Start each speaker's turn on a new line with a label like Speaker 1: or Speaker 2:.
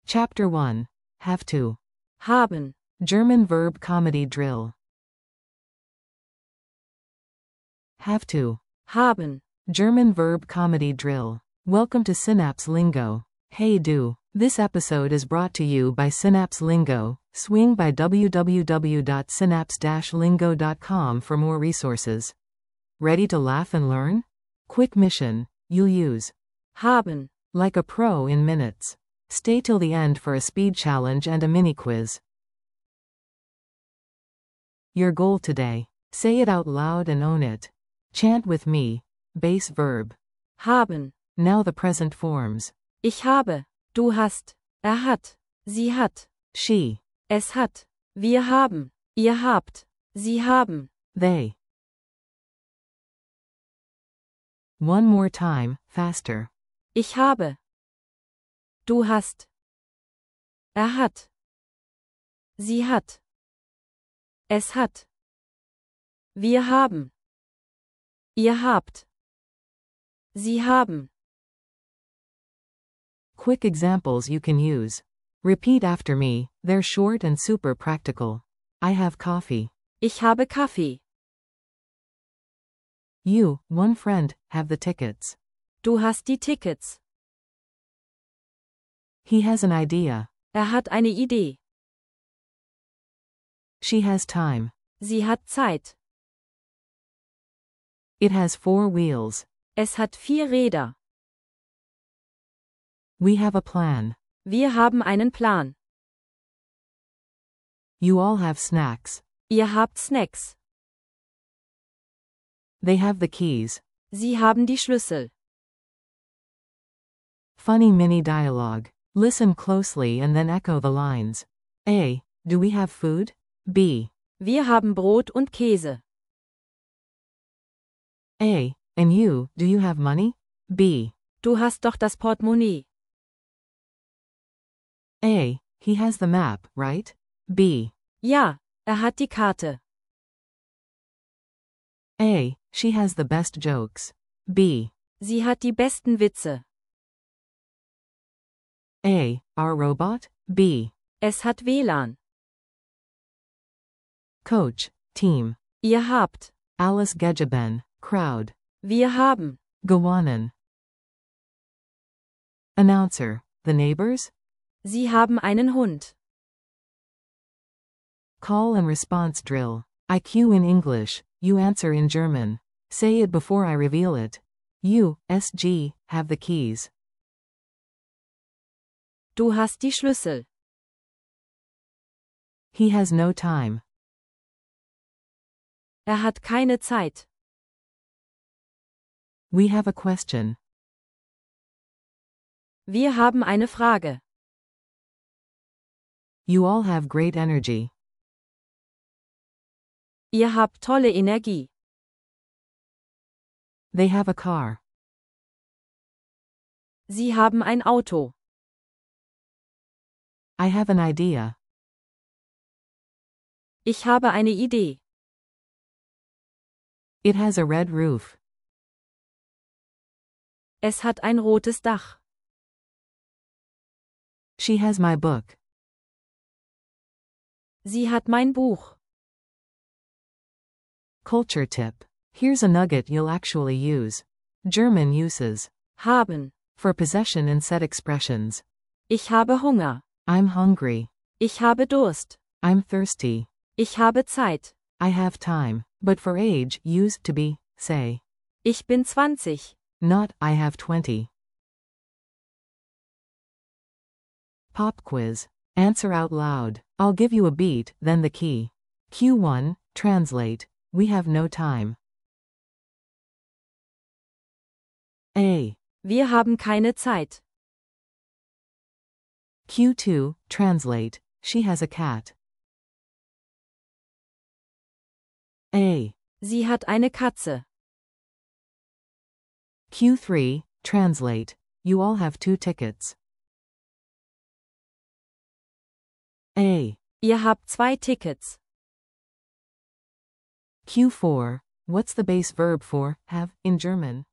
Speaker 1: Chapter 1. Have to.
Speaker 2: Haben.
Speaker 1: German verb comedy drill. Have to.
Speaker 2: Haben.
Speaker 1: German verb comedy drill. Welcome to Synapse Lingo. Hey do. This episode is brought to you by Synapse Lingo. Swing by www.synapse-lingo.com for more resources. Ready to laugh and learn? Quick mission. You'll use
Speaker 2: Haben.
Speaker 1: like a pro in minutes. Stay till the end for a speed challenge and a mini quiz. Your goal today. Say it out loud and own it. Chant with me. Base verb.
Speaker 2: Haben.
Speaker 1: Now the present forms.
Speaker 2: Ich habe. Du hast. Er hat. Sie hat.
Speaker 1: She.
Speaker 2: Es hat. Wir haben. Ihr habt. Sie haben.
Speaker 1: They. One more time, faster.
Speaker 2: Ich habe. Du hast. Er hat. Sie hat. Es hat. Wir haben. Ihr habt. Sie haben.
Speaker 1: Quick examples you can use. Repeat after me, they're short and super practical. I have coffee.
Speaker 2: Ich habe Kaffee.
Speaker 1: You, one friend, have the tickets.
Speaker 2: Du hast die Tickets.
Speaker 1: He has an idea.
Speaker 2: Hat eine Idee.
Speaker 1: She has time.
Speaker 2: Sie hat Zeit.
Speaker 1: It has 4 wheels.
Speaker 2: Es hat 4 Räder.
Speaker 1: We have a plan.
Speaker 2: Wir haben einen Plan.
Speaker 1: You all have snacks.
Speaker 2: Ihr habt Snacks.
Speaker 1: They have the keys.
Speaker 2: Sie haben die Schlüssel.
Speaker 1: Funny mini dialogue. Listen closely and then echo the lines. A. Do we have food? B.
Speaker 2: Wir haben Brot und Käse.
Speaker 1: A. And you, do you have money? B.
Speaker 2: Du hast doch das Portemonnaie.
Speaker 1: A. He has the map, right? B.
Speaker 2: Ja, hat die Karte.
Speaker 1: A. She has the best jokes. B.
Speaker 2: Sie hat die besten Witze.
Speaker 1: A. Our robot? B.
Speaker 2: Es hat WLAN.
Speaker 1: Coach, team.
Speaker 2: Ihr habt.
Speaker 1: Alice Gejeben, crowd.
Speaker 2: Wir haben.
Speaker 1: Gewonnen. Announcer, the neighbors?
Speaker 2: Sie haben einen Hund.
Speaker 1: Call and response drill. I cue in English, you answer in German. Say it before I reveal it. You, SG, have the keys.
Speaker 2: Du hast die Schlüssel.
Speaker 1: He has no time.
Speaker 2: Hat keine Zeit.
Speaker 1: We have a question.
Speaker 2: Wir haben eine Frage.
Speaker 1: You all have great energy.
Speaker 2: Ihr habt tolle Energie.
Speaker 1: They have a car.
Speaker 2: Sie haben ein Auto.
Speaker 1: I have an idea.
Speaker 2: Ich habe eine Idee.
Speaker 1: It has a red roof.
Speaker 2: Es hat ein rotes Dach.
Speaker 1: She has my book.
Speaker 2: Sie hat mein Buch.
Speaker 1: Culture tip. Here's a nugget you'll actually use. German uses
Speaker 2: Haben.
Speaker 1: for possession and set expressions.
Speaker 2: Ich habe Hunger.
Speaker 1: I'm hungry.
Speaker 2: Ich habe Durst.
Speaker 1: I'm thirsty.
Speaker 2: Ich habe Zeit.
Speaker 1: I have time. But for age, use to be, say.
Speaker 2: Ich bin 20.
Speaker 1: Not, I have 20. Pop quiz. Answer out loud. I'll give you a beat, then the key. Q1, translate. We have no time. A.
Speaker 2: Wir haben keine Zeit.
Speaker 1: Q2, translate. She has a cat. A.
Speaker 2: Sie hat eine Katze.
Speaker 1: Q3, translate. You all have 2 tickets. A.
Speaker 2: Ihr habt 2 Tickets.
Speaker 1: Q4, what's the base verb for have in German?